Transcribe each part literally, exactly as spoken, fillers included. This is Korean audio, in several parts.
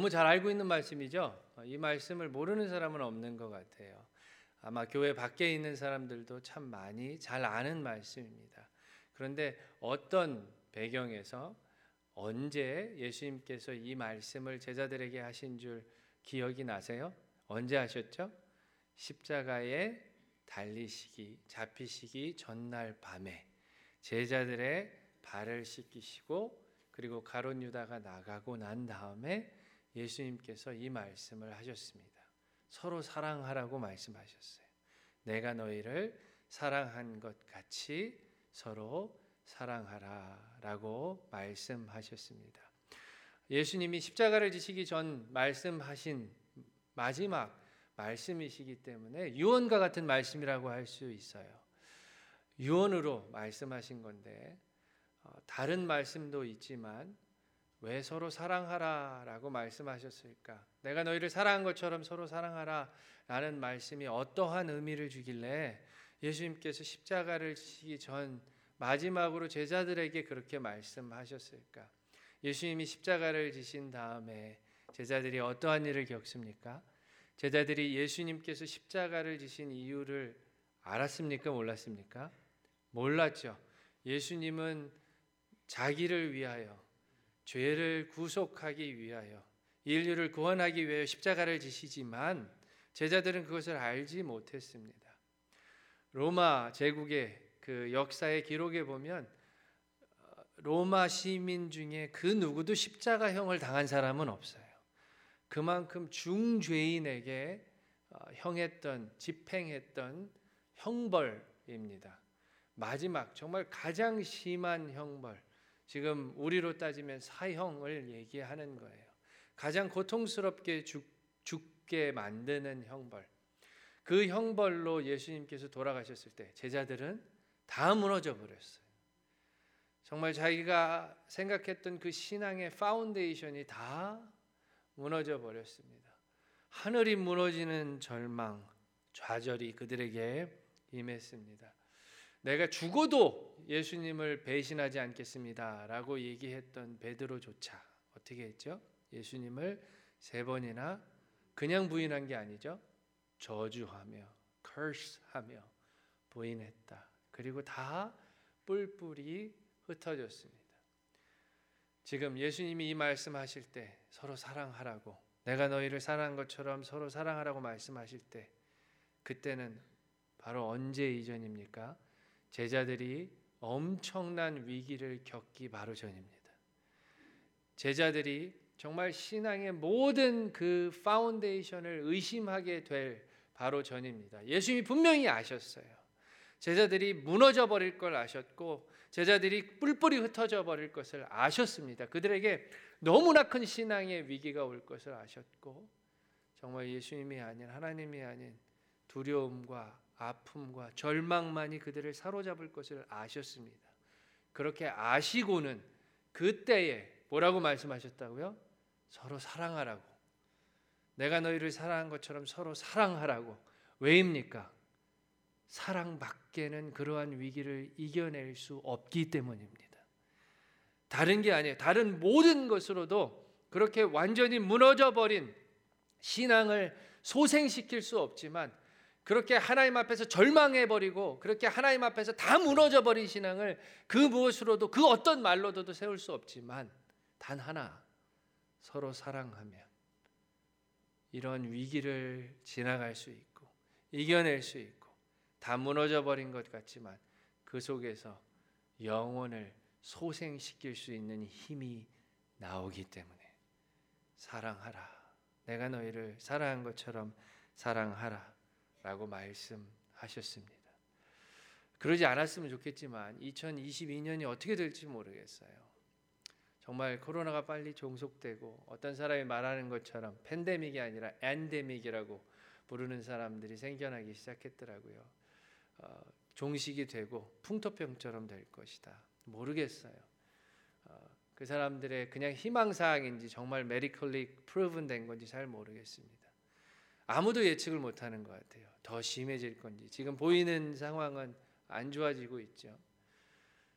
너무 잘 알고 있는 말씀이죠. 이 말씀을 모르는 사람은 없는 것 같아요. 아마 교회 밖에 있는 사람들도 참 많이 잘 아는 말씀입니다. 그런데 어떤 배경에서 언제 예수님께서 이 말씀을 제자들에게 하신 줄 기억이 나세요? 언제 하셨죠? 십자가에 달리시기, 잡히시기 전날 밤에 제자들의 발을 씻기시고 그리고 가룟 유다가 나가고 난 다음에 예수님께서 이 말씀을 하셨습니다. 서로 사랑하라고 말씀하셨어요. 내가 너희를 사랑한 것 같이 서로 사랑하라 라고 말씀하셨습니다. 예수님이 십자가를 지시기 전 말씀하신 마지막 말씀이시기 때문에 유언과 같은 말씀이라고 할 수 있어요. 유언으로 말씀하신 건데 다른 말씀도 있지만 왜 서로 사랑하라 라고 말씀하셨을까? 내가 너희를 사랑한 것처럼 서로 사랑하라 라는 말씀이 어떠한 의미를 주길래 예수님께서 십자가를 지시기 전 마지막으로 제자들에게 그렇게 말씀하셨을까? 예수님이 십자가를 지신 다음에 제자들이 어떠한 일을 겪습니까? 제자들이 예수님께서 십자가를 지신 이유를 알았습니까? 몰랐습니까? 몰랐죠. 예수님은 자기를 위하여, 죄를 구속하기 위하여, 인류를 구원하기 위하여 십자가를 지시지만 제자들은 그것을 알지 못했습니다. 로마 제국의 그 역사의 기록에 보면 로마 시민 중에 그 누구도 십자가형을 당한 사람은 없어요. 그만큼 중죄인에게 형했던, 집행했던 형벌입니다. 마지막 정말 가장 심한 형벌, 지금 우리로 따지면 사형을 얘기하는 거예요. 가장 고통스럽게 죽, 죽게 만드는 형벌. 그 형벌로 예수님께서 돌아가셨을 때 제자들은 다 무너져 버렸어요. 정말 자기가 생각했던 그 신앙의 파운데이션이 다 무너져 버렸습니다. 하늘이 무너지는 절망, 좌절이 그들에게 임했습니다. 내가 죽어도 예수님을 배신하지 않겠습니다 라고 얘기했던 베드로조차 어떻게 했죠? 예수님을 세 번이나 그냥 부인한 게 아니죠. 저주하며 curse하며 부인했다. 그리고 다 뿔뿔이 흩어졌습니다. 지금 예수님이 이 말씀하실 때 서로 사랑하라고, 내가 너희를 사랑한 것처럼 서로 사랑하라고 말씀하실 때 그때는 바로 언제 이전입니까? 제자들이 엄청난 위기를 겪기 바로 전입니다. 제자들이 정말 신앙의 모든 그 파운데이션을 의심하게 될 바로 전입니다. 예수님이 분명히 아셨어요. 제자들이 무너져 버릴 걸 아셨고 제자들이 뿔뿔이 흩어져 버릴 것을 아셨습니다. 그들에게 너무나 큰 신앙의 위기가 올 것을 아셨고 정말 예수님이 아닌 하나님이 아닌 두려움과 아픔과 절망만이 그들을 사로잡을 것을 아셨습니다. 그렇게 아시고는 그때에 뭐라고 말씀하셨다고요? 서로 사랑하라고. 내가 너희를 사랑한 것처럼 서로 사랑하라고. 왜입니까? 사랑밖에는 그러한 위기를 이겨낼 수 없기 때문입니다. 다른 게 아니에요. 다른 모든 것으로도 그렇게 완전히 무너져버린 신앙을 소생시킬 수 없지만 그렇게 하나님 앞에서 절망해버리고 그렇게 하나님 앞에서 다 무너져버린 신앙을 그 무엇으로도 그 어떤 말로도 세울 수 없지만 단 하나, 서로 사랑하면 이런 위기를 지나갈 수 있고 이겨낼 수 있고 다 무너져버린 것 같지만 그 속에서 영혼을 소생시킬 수 있는 힘이 나오기 때문에 사랑하라. 내가 너희를 사랑한 것처럼 사랑하라 라고 말씀하셨습니다. 그러지 않았으면 좋겠지만 이천이십이 년이 어떻게 될지 모르겠어요. 정말 코로나가 빨리 종속되고 어떤 사람이 말하는 것처럼 팬데믹이 아니라 엔데믹이라고 부르는 사람들이 생겨나기 시작했더라고요. 어, 종식이 되고 풍토병처럼 될 것이다. 모르겠어요. 어, 그 사람들의 그냥 희망사항인지 정말 medically proven 된 건지 잘 모르겠습니다. 아무도 예측을 못하는 것 같아요. 더 심해질 건지. 지금 보이는 상황은 안 좋아지고 있죠.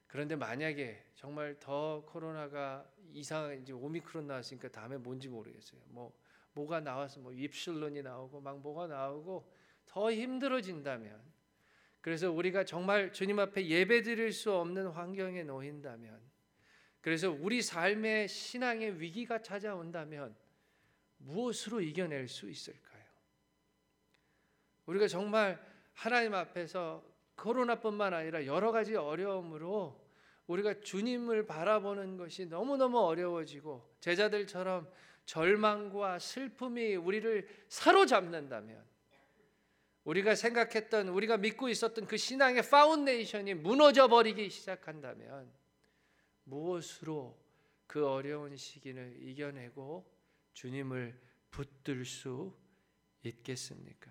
그런데 만약에 정말 더 코로나가 이상 이제 오미크론 나왔으니까 다음에 뭔지 모르겠어요. 뭐 뭐가 나와서 뭐 입실론이 나오고 막 뭐가 나오고 더 힘들어진다면, 그래서 우리가 정말 주님 앞에 예배드릴 수 없는 환경에 놓인다면, 그래서 우리 삶의 신앙의 위기가 찾아온다면 무엇으로 이겨낼 수 있을까요? 우리가 정말 하나님 앞에서 코로나뿐만 아니라 여러 가지 어려움으로 우리가 주님을 바라보는 것이 너무너무 어려워지고 제자들처럼 절망과 슬픔이 우리를 사로잡는다면, 우리가 생각했던, 우리가 믿고 있었던 그 신앙의 파운데이션이 무너져 버리기 시작한다면 무엇으로 그 어려운 시기를 이겨내고 주님을 붙들 수 있겠습니까?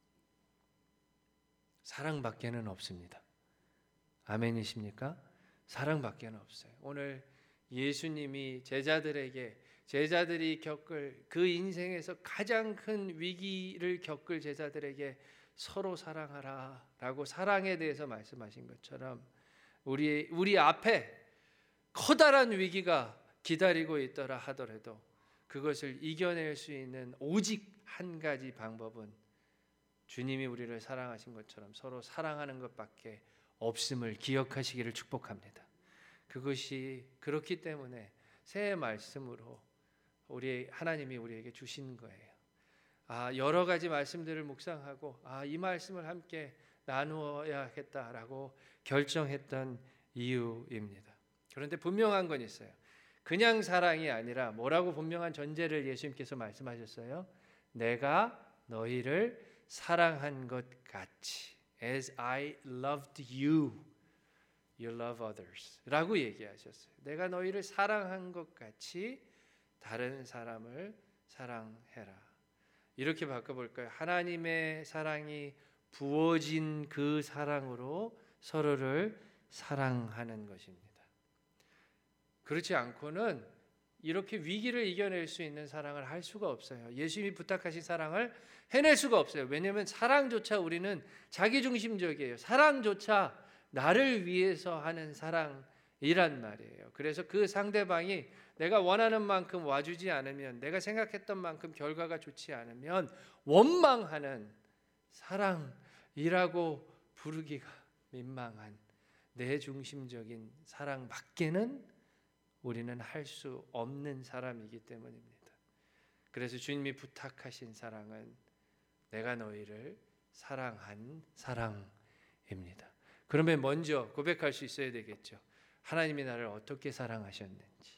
사랑밖에는 없습니다. 아멘이십니까? 사랑밖에는 없어요. 오늘 예수님이 제자들에게, 제자들이 겪을 그 인생에서 가장 큰 위기를 겪을 제자들에게 서로 사랑하라 라고 사랑에 대해서 말씀하신 것처럼 우리, 우리 앞에 커다란 위기가 기다리고 있더라 하더라도 그것을 이겨낼 수 있는 오직 한 가지 방법은 주님이 우리를 사랑하신 것처럼 서로 사랑하는 것밖에 없음을 기억하시기를 축복합니다. 그것이 그렇기 때문에 새 말씀으로 우리 하나님이 우리에게 주신 거예요. 아, 여러 가지 말씀들을 묵상하고 아, 이 말씀을 함께 나누어야겠다라고 결정했던 이유입니다. 그런데 분명한 건 있어요. 그냥 사랑이 아니라 뭐라고 분명한 전제를 예수님께서 말씀하셨어요? 내가 너희를 사랑한 것 같이, as I loved you, you love others 라고 얘기하셨어요. 내가 너희를 사랑한 것 같이 다른 사람을 사랑해라. 이렇게 바꿔볼까요? 하나님의 사랑이 부어진 그 사랑으로 서로를 사랑하는 것입니다. 그렇지 않고는 이렇게 위기를 이겨낼 수 있는 사랑을 할 수가 없어요. 예수님이 부탁하신 사랑을 해낼 수가 없어요. 왜냐하면 사랑조차 우리는 자기중심적이에요. 사랑조차 나를 위해서 하는 사랑이란 말이에요. 그래서 그 상대방이 내가 원하는 만큼 와주지 않으면, 내가 생각했던 만큼 결과가 좋지 않으면 원망하는 사랑이라고 부르기가 민망한 내중심적인 사랑밖에는 우리는 할 수 없는 사람이기 때문입니다. 그래서 주님이 부탁하신 사랑은 내가 너희를 사랑한 사랑입니다. 그러면 먼저 고백할 수 있어야 되겠죠. 하나님이 나를 어떻게 사랑하셨는지.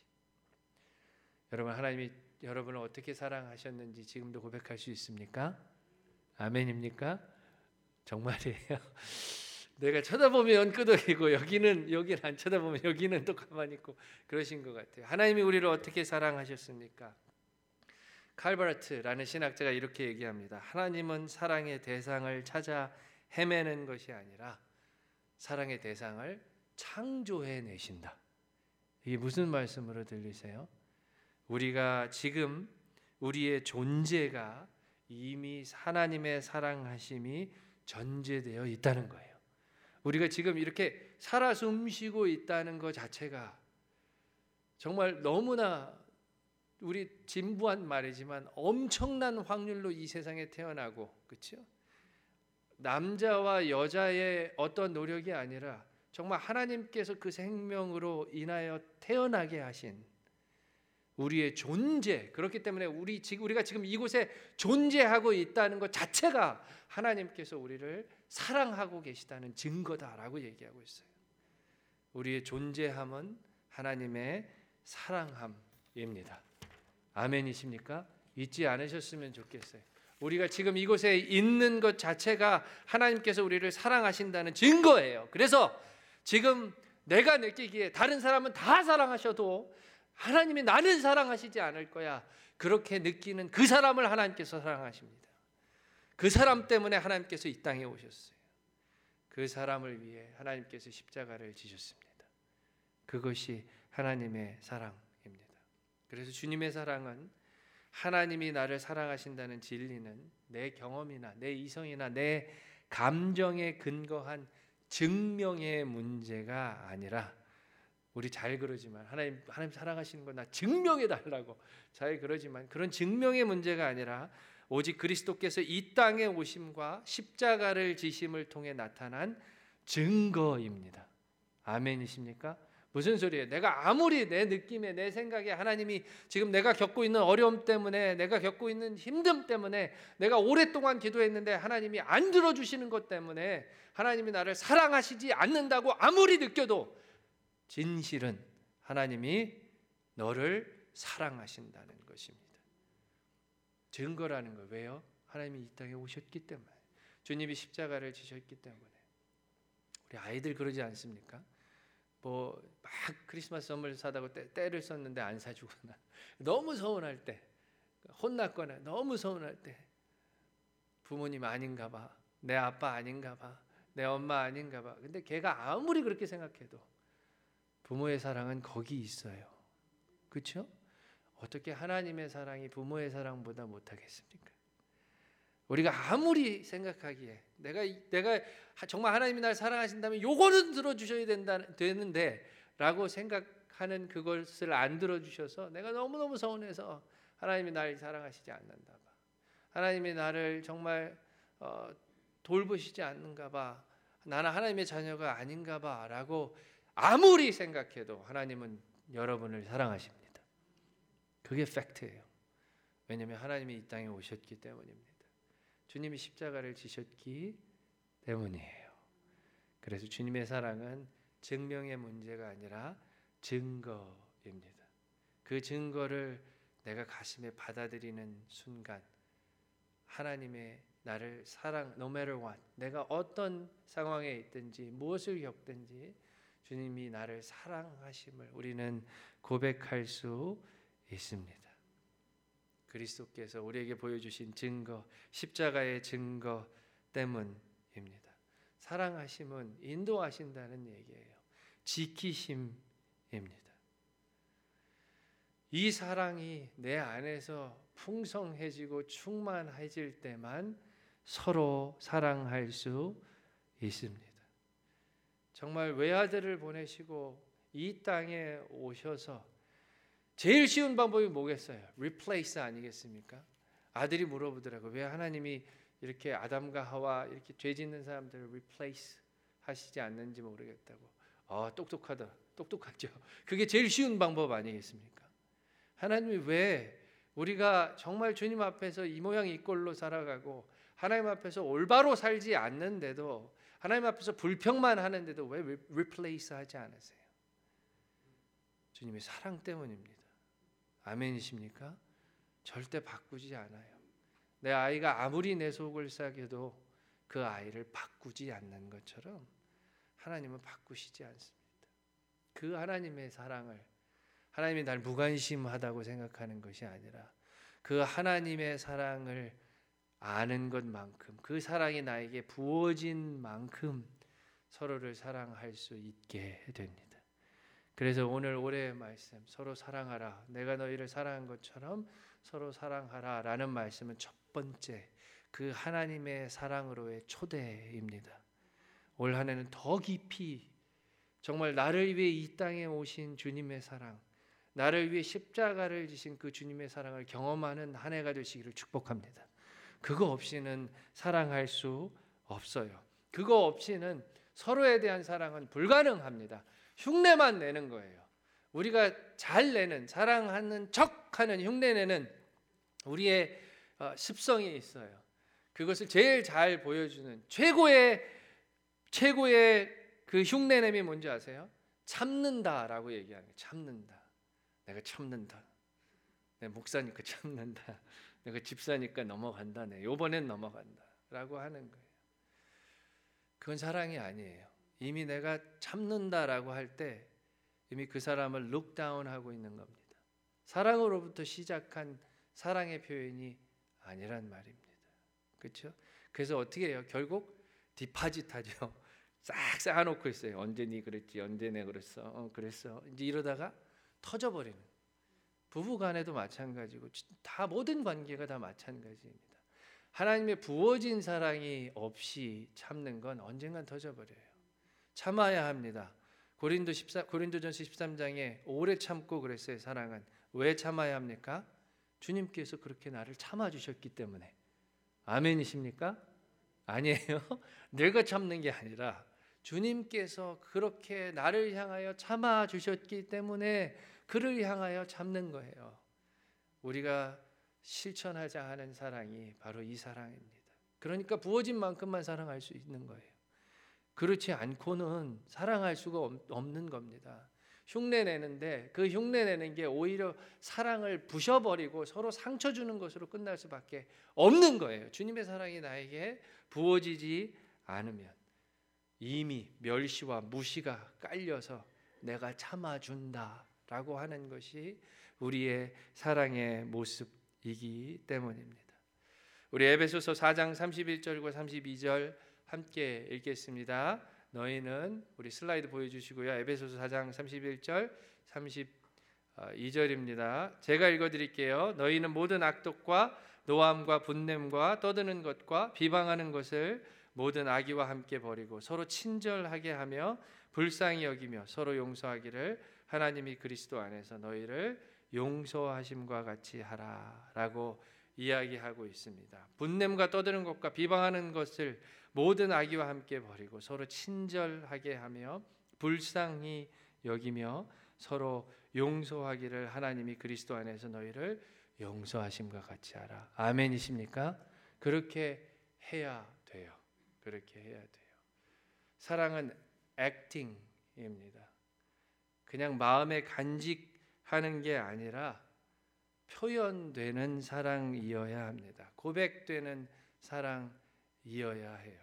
여러분, 하나님이 여러분을 어떻게 사랑하셨는지 지금도 고백할 수 있습니까? 아멘입니까? 정말이에요. 내가 쳐다보면 끄덕이고 여기는 여기는 안 쳐다보면 여기는 또 가만히 있고 그러신 것 같아요. 하나님이 우리를 어떻게 사랑하셨습니까? 칼바르트라는 신학자가 이렇게 얘기합니다. 하나님은 사랑의 대상을 찾아 헤매는 것이 아니라 사랑의 대상을 창조해 내신다. 이게 무슨 말씀으로 들리세요? 우리가 지금 우리의 존재가 이미 하나님의 사랑하심이 전제되어 있다는 거예요. 우리가 지금 이렇게 살아 숨쉬고 있다는 것 자체가 정말 너무나 우리 진부한 말이지만 엄청난 확률로 이 세상에 태어나고, 그렇죠? 남자와 여자의 어떤 노력이 아니라 정말 하나님께서 그 생명으로 인하여 태어나게 하신 우리의 존재, 그렇기 때문에 우리 지금 우리가 지금 이곳에 존재하고 있다는 것 자체가 하나님께서 우리를 사랑하고 계시다는 증거다라고 얘기하고 있어요. 우리의 존재함은 하나님의 사랑함입니다. 아멘이십니까? 잊지 않으셨으면 좋겠어요. 우리가 지금 이곳에 있는 것 자체가 하나님께서 우리를 사랑하신다는 증거예요. 그래서 지금 내가 느끼기에 다른 사람은 다 사랑하셔도 하나님이 나는 사랑하시지 않을 거야, 그렇게 느끼는 그 사람을 하나님께서 사랑하십니다. 그 사람 때문에 하나님께서 이 땅에 오셨어요. 그 사람을 위해 하나님께서 십자가를 지셨습니다. 그것이 하나님의 사랑입니다. 그래서 주님의 사랑은 하나님이 나를 사랑하신다는 진리는 내 경험이나 내 이성이나 내 감정에 근거한 증명의 문제가 아니라 우리 잘 그러지만 하나님 하나님 사랑하시는 거 나 증명해 달라고 잘 그러지만 그런 증명의 문제가 아니라 오직 그리스도께서 이 땅에 오심과 십자가를 지심을 통해 나타난 증거입니다. 아멘이십니까? 무슨 소리예요? 내가 아무리 내 느낌에 내 생각에 하나님이 지금 내가 겪고 있는 어려움 때문에 내가 겪고 있는 힘듦 때문에 내가 오랫동안 기도했는데 하나님이 안 들어주시는 것 때문에 하나님이 나를 사랑하시지 않는다고 아무리 느껴도 진실은 하나님이 너를 사랑하신다는 것입니다. 증거라는 거 왜요? 하나님이 이 땅에 오셨기 때문에 주님이 십자가를 지셨기 때문에. 우리 아이들 그러지 않습니까? 뭐 막 크리스마스 선물 사다고 때, 때를 썼는데 안 사주거나 너무 서운할 때 혼났거나 너무 서운할 때 부모님 아닌가 봐, 내 아빠 아닌가 봐, 내 엄마 아닌가 봐. 근데 걔가 아무리 그렇게 생각해도 부모의 사랑은 거기 있어요. 그렇죠? 어떻게 하나님의 사랑이 부모의 사랑보다 못하겠습니까? 우리가 아무리 생각하기에 내가 내가 정말 하나님이 날 사랑하신다면 요거는 들어주셔야 된다 되는데 라고 생각하는 그것을 안 들어주셔서 내가 너무너무 서운해서 하나님이 날 사랑하시지 않는가 봐, 하나님이 나를 정말 어, 돌보시지 않는가 봐, 나는 하나님의 자녀가 아닌가 봐 라고 아무리 생각해도 하나님은 여러분을 사랑하십니다. 그게 팩트예요. 왜냐하면 하나님이 이 땅에 오셨기 때문입니다. 주님이 십자가를 지셨기 때문이에요. 그래서 주님의 사랑은 증명의 문제가 아니라 증거입니다. 그 증거를 내가 가슴에 받아들이는 순간 하나님의 나를 사랑, no matter what, 내가 어떤 상황에 있든지 무엇을 겪든지 주님이 나를 사랑하심을 우리는 고백할 수 있습니다. 그리스도께서 우리에게 보여주신 증거, 십자가의 증거 때문입니다. 사랑하심은 인도하신다는 얘기예요. 지키심입니다. 이 사랑이 내 안에서 풍성해지고 충만해질 때만 서로 사랑할 수 있습니다. 정말 외아들을 보내시고 이 땅에 오셔서 제일 쉬운 방법이 뭐겠어요? replace 아니겠습니까? 아들이 물어보더라고요. 왜 하나님이 이렇게 아담과 하와 이렇게 죄 짓는 사람들을 replace 하시지 않는지 모르겠다고. 아, 똑똑하다. 똑똑하죠. 그게 제일 쉬운 방법 아니겠습니까? 하나님이 왜 우리가 정말 주님 앞에서 이 모양 이 꼴로 살아가고 하나님 앞에서 올바로 살지 않는데도 하나님 앞에서 불평만 하는데도 왜 replace 하지 않으세요? 주님의 사랑 때문입니다. 아멘이십니까? 절대 바꾸지 않아요. 내 아이가 아무리 내 속을 썩여도 그 아이를 바꾸지 않는 것처럼 하나님은 바꾸시지 않습니다. 그 하나님의 사랑을 하나님이 날 무관심하다고 생각하는 것이 아니라 그 하나님의 사랑을 아는 것만큼 그 사랑이 나에게 부어진 만큼 서로를 사랑할 수 있게 됩니다. 그래서 오늘 올해의 말씀 서로 사랑하라, 내가 너희를 사랑한 것처럼 서로 사랑하라 라는 말씀은 첫 번째 그 하나님의 사랑으로의 초대입니다. 올 한 해는 더 깊이 정말 나를 위해 이 땅에 오신 주님의 사랑, 나를 위해 십자가를 지신 그 주님의 사랑을 경험하는 한 해가 되시기를 축복합니다. 그거 없이는 사랑할 수 없어요. 그거 없이는 서로에 대한 사랑은 불가능합니다. 흉내만 내는 거예요. 우리가 잘 내는, 사랑하는 척하는 흉내내는 우리의 습성이 있어요. 그것을 제일 잘 보여주는 최고의 최고의 그 흉내냄이 뭔지 아세요? 참는다라고 얘기하는 거예요. 참는다. 내가 참는다. 내가 목사니까 참는다. 내가 집사니까 넘어간다. 내 요번엔 넘어간다라고 하는 거예요. 그건 사랑이 아니에요. 이미 내가 참는다라고 할 때 이미 그 사람을 룩다운하고 있는 겁니다. 사랑으로부터 시작한 사랑의 표현이 아니란 말입니다. 그렇죠? 그래서 어떻게 해요? 결국 디파짓하죠. 싹 쌓아놓고 있어요. 언제 니 그랬지? 언제 내 그랬어? 어, 그랬어. 이제 이러다가 터져버리는. 부부간에도 마찬가지고 다 모든 관계가 다 마찬가지입니다. 하나님의 부어진 사랑이 없이 참는 건 언젠간 터져버려요. 참아야 합니다. 고린도 십사 고린도전서 십삼 장에 오래 참고 그랬어요. 사랑은 왜 참아야 합니까? 주님께서 그렇게 나를 참아 주셨기 때문에. 아멘이십니까? 아니에요. 내가 참는 게 아니라 주님께서 그렇게 나를 향하여 참아 주셨기 때문에 그를 향하여 참는 거예요. 우리가 실천하자 하는 사랑이 바로 이 사랑입니다. 그러니까 부어진 만큼만 사랑할 수 있는 거예요. 그렇지 않고는 사랑할 수가 없는 겁니다. 흉내 내는데 그 흉내 내는 게 오히려 사랑을 부셔버리고 서로 상처 주는 것으로 끝날 수밖에 없는 거예요. 주님의 사랑이 나에게 부어지지 않으면 이미 멸시와 무시가 깔려서 내가 참아준다라고 하는 것이 우리의 사랑의 모습이기 때문입니다. 우리 에베소서 사 장 삼십일 절과 삼십이 절 함께 읽겠습니다. 너희는 우리 슬라이드 보여주시고요. 에베소서 사 장 삼십일 절 삼십이 절입니다. 제가 읽어드릴게요. 너희는 모든 악독과 노함과 분냄과 떠드는 것과 비방하는 것을 모든 악의와 함께 버리고 서로 친절하게 하며 불쌍히 여기며 서로 용서하기를 하나님이 그리스도 안에서 너희를 용서하심과 같이 하라라고 이야기하고 있습니다. 분냄과 떠드는 것과 비방하는 것을 모든 악의와 함께 버리고 서로 친절하게 하며 불쌍히 여기며 서로 용서하기를 하나님이 그리스도 안에서 너희를 용서하심과 같이 하라. 아멘이십니까? 그렇게 해야 돼요. 그렇게 해야 돼요. 사랑은 액팅입니다. 그냥 마음에 간직하는 게 아니라 표현되는 사랑이어야 합니다. 고백되는 사랑이어야 해요.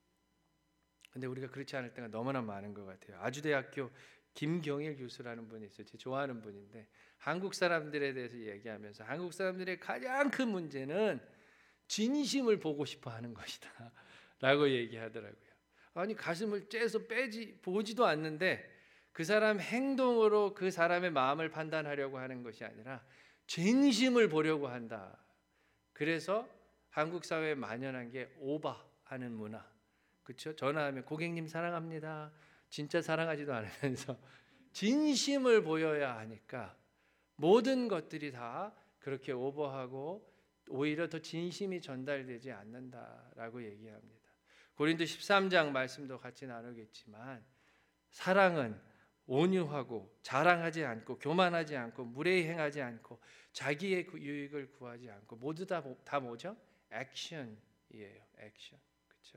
근데 우리가 그렇지 않을 때가 너무나 많은 것 같아요. 아주대학교 김경일 교수라는 분이 있어요. 제가 좋아하는 분인데 한국 사람들에 대해서 얘기하면서 한국 사람들의 가장 큰 문제는 진심을 보고 싶어 하는 것이다 라고 얘기하더라고요. 아니 가슴을 째서 빼지 보지도 않는데 그 사람 행동으로 그 사람의 마음을 판단하려고 하는 것이 아니라 진심을 보려고 한다. 그래서 한국 사회에 만연한 게 오바하는 문화. 그렇죠? 전화하면 고객님 사랑합니다. 진짜 사랑하지도 않으면서 진심을 보여야 하니까 모든 것들이 다 그렇게 오버하고 오히려 더 진심이 전달되지 않는다라고 얘기합니다. 고린도 십삼 장 말씀도 같이 나누겠지만 사랑은 온유하고 자랑하지 않고 교만하지 않고 무례히 행하지 않고 자기의 유익을 구하지 않고 모두 다, 다 뭐죠? 액션이에요. 액션. 그렇죠?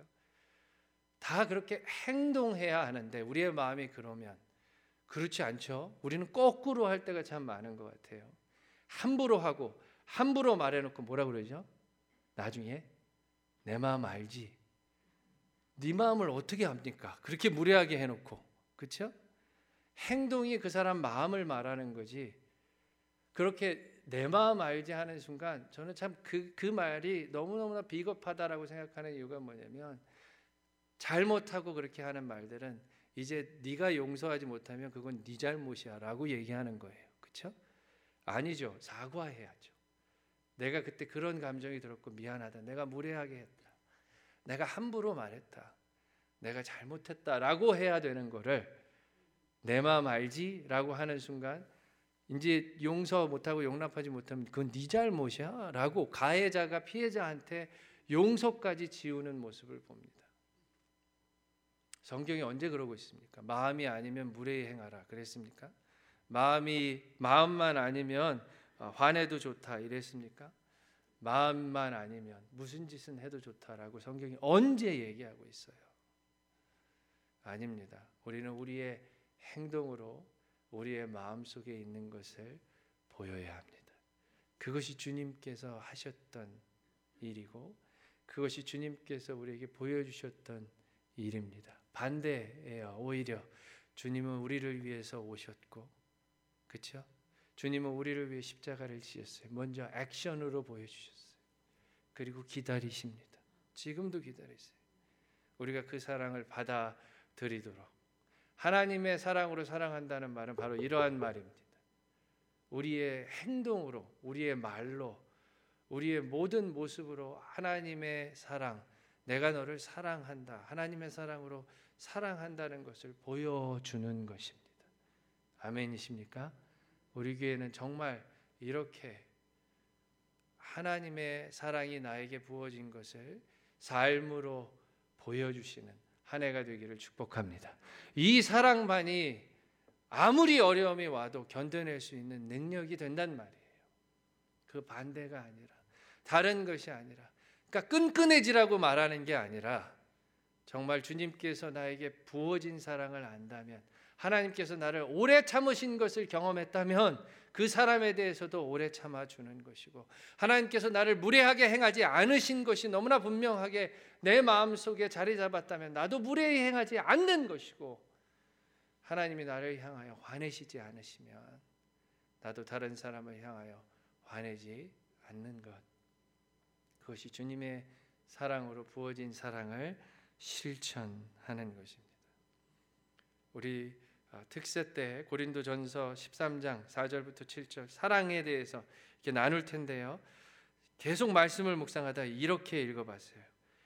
다 그렇게 행동해야 하는데 우리의 마음이 그러면 그렇지 않죠? 우리는 거꾸로 할 때가 참 많은 것 같아요. 함부로 하고 함부로 말해놓고 뭐라 그러죠? 나중에 내 마음 알지? 네 마음을 어떻게 압니까? 그렇게 무례하게 해놓고 그렇죠? 행동이 그 사람 마음을 말하는 거지 그렇게 내 마음 알지 하는 순간 저는 참 그 그 말이 너무너무나 비겁하다라고 생각하는 이유가 뭐냐면 잘못하고 그렇게 하는 말들은 이제 네가 용서하지 못하면 그건 네 잘못이야 라고 얘기하는 거예요. 그렇죠? 아니죠. 사과해야죠. 내가 그때 그런 감정이 들었고 미안하다. 내가 무례하게 했다. 내가 함부로 말했다. 내가 잘못했다라고 해야 되는 거를 내 마음 알지? 라고 하는 순간 이제 용서 못하고 용납하지 못하면 그건 네 잘못이야 라고 가해자가 피해자한테 용서까지 지우는 모습을 봅니다. 성경이 언제 그러고 있습니까? 마음이 아니면 무례히 행하라 그랬습니까? 마음이 마음만 아니면 화내도 좋다 이랬습니까? 마음만 아니면 무슨 짓은 해도 좋다라고 성경이 언제 얘기하고 있어요? 아닙니다. 우리는 우리의 행동으로 우리의 마음속에 있는 것을 보여야 합니다. 그것이 주님께서 하셨던 일이고 그것이 주님께서 우리에게 보여주셨던 일입니다. 반대예요. 오히려 주님은 우리를 위해서 오셨고 그렇죠? 주님은 우리를 위해 십자가를 지셨어요. 먼저 액션으로 보여주셨어요. 그리고 기다리십니다. 지금도 기다리세요. 우리가 그 사랑을 받아들이도록 하나님의 사랑으로 사랑한다는 말은 바로 이러한 말입니다. 우리의 행동으로 우리의 말로 우리의 모든 모습으로 하나님의 사랑 내가 너를 사랑한다. 하나님의 사랑으로 사랑한다는 것을 보여주는 것입니다. 아멘이십니까? 우리 교회는 정말 이렇게 하나님의 사랑이 나에게 부어진 것을 삶으로 보여주시는 한 해가 되기를 축복합니다. 이 사랑만이 아무리 어려움이 와도 견뎌낼 수 있는 능력이 된단 말이에요. 그 반대가 아니라, 다른 것이 아니라, 그러니까 끈끈해지라고 말하는 게 아니라 정말 주님께서 나에게 부어진 사랑을 안다면, 하나님께서 나를 오래 참으신 것을 경험했다면 그 사람에 대해서도 오래 참아주는 것이고, 하나님께서 나를 무례하게 행하지 않으신 것이 너무나 분명하게 내 마음속에 자리 잡았다면 나도 무례히 행하지 않는 것이고, 하나님이 나를 향하여 화내시지 않으시면 나도 다른 사람을 향하여 화내지 않는 것, 그것이 주님의 사랑으로 부어진 사랑을 실천하는 것입니다. 우리 특세 때 고린도전서 십삼 장 사 절부터 칠 절 사랑에 대해서 이렇게 나눌 텐데요, 계속 말씀을 묵상하다 이렇게 읽어봤어요.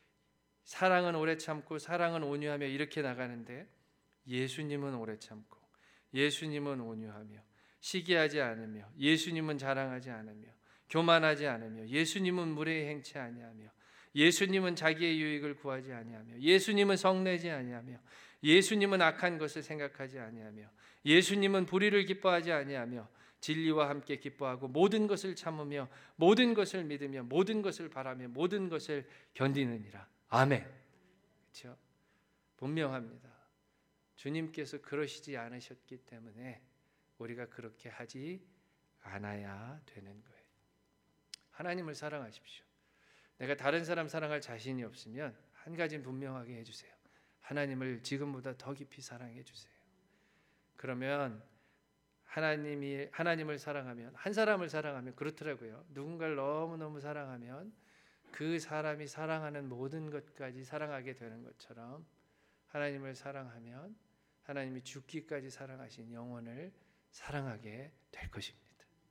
사랑은 오래 참고 사랑은 온유하며 이렇게 나가는데, 예수님은 오래 참고 예수님은 온유하며 시기하지 않으며 예수님은 자랑하지 않으며 교만하지 않으며 예수님은 무례히 행치 아니하며 예수님은 자기의 유익을 구하지 아니하며 예수님은 성내지 아니하며 예수님은 악한 것을 생각하지 아니하며 예수님은 불의를 기뻐하지 아니하며 진리와 함께 기뻐하고 모든 것을 참으며 모든 것을 믿으며 모든 것을 바라며 모든 것을 견디느니라. 아멘. 그렇죠? 분명합니다. 주님께서 그러시지 않으셨기 때문에 우리가 그렇게 하지 않아야 되는 거예요. 하나님을 사랑하십시오. 내가 다른 사람 사랑할 자신이 없으면 한 가지는 분명하게 해주세요. 하나님을 지금보다 더 깊이 사랑해 주세요. 그러면 하나님이 하나님을 사랑하면, 한 사람을 사랑하면 그렇더라고요. 누군가를 너무너무 사랑하면 그 사람이 사랑하는 모든 것까지 사랑하게 되는 것처럼, 하나님을 사랑하면 하나님이 죽기까지 사랑하신 영혼을 사랑하게 될 것입니다.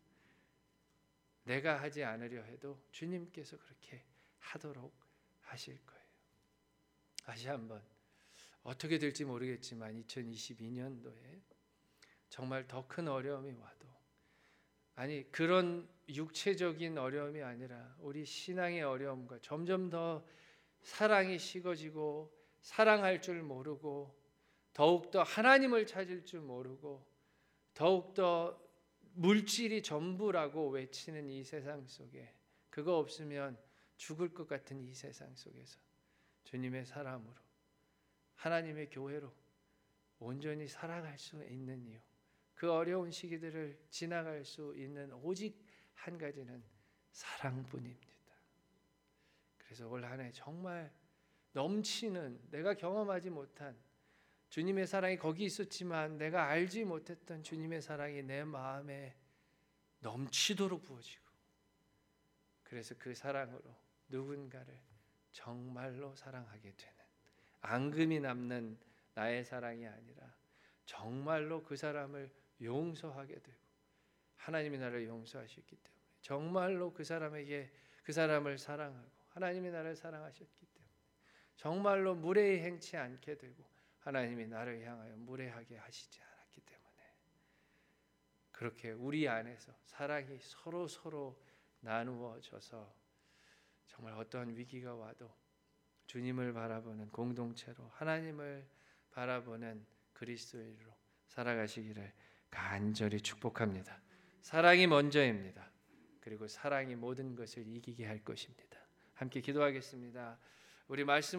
내가 하지 않으려 해도 주님께서 그렇게 하도록 하실 거예요. 다시 한번, 어떻게 될지 모르겠지만 이천이십이 년도에 정말 더 큰 어려움이 와도, 아니 그런 육체적인 어려움이 아니라 우리 신앙의 어려움과 점점 더 사랑이 식어지고 사랑할 줄 모르고 더욱더 하나님을 찾을 줄 모르고 더욱더 물질이 전부라고 외치는 이 세상 속에, 그거 없으면 죽을 것 같은 이 세상 속에서 주님의 사람으로, 하나님의 교회로 온전히 살아갈 수 있는 이유, 그 어려운 시기들을 지나갈 수 있는 오직 한 가지는 사랑뿐입니다. 그래서 올 한 해 정말 넘치는, 내가 경험하지 못한 주님의 사랑이 거기 있었지만 내가 알지 못했던 주님의 사랑이 내 마음에 넘치도록 부어지고, 그래서 그 사랑으로 누군가를 정말로 사랑하게 되는, 앙금이 남는 나의 사랑이 아니라 정말로 그 사람을 용서하게 되고, 하나님이 나를 용서하셨기 때문에 정말로 그 사람에게, 그 사람을 사랑하고 하나님이 나를 사랑하셨기 때문에 정말로 무례히 행치 않게 되고, 하나님이 나를 향하여 무례하게 하시지 않았기 때문에 그렇게 우리 안에서 사랑이 서로 서로 나누어져서 정말 어떠한 위기가 와도 주님을 바라보는 공동체로, 하나님을 바라보는 그리스도인으로 살아가시기를 간절히 축복합니다. 사랑이 먼저입니다. 그리고 사랑이 모든 것을 이기게 할 것입니다. 함께 기도하겠습니다. 우리 말씀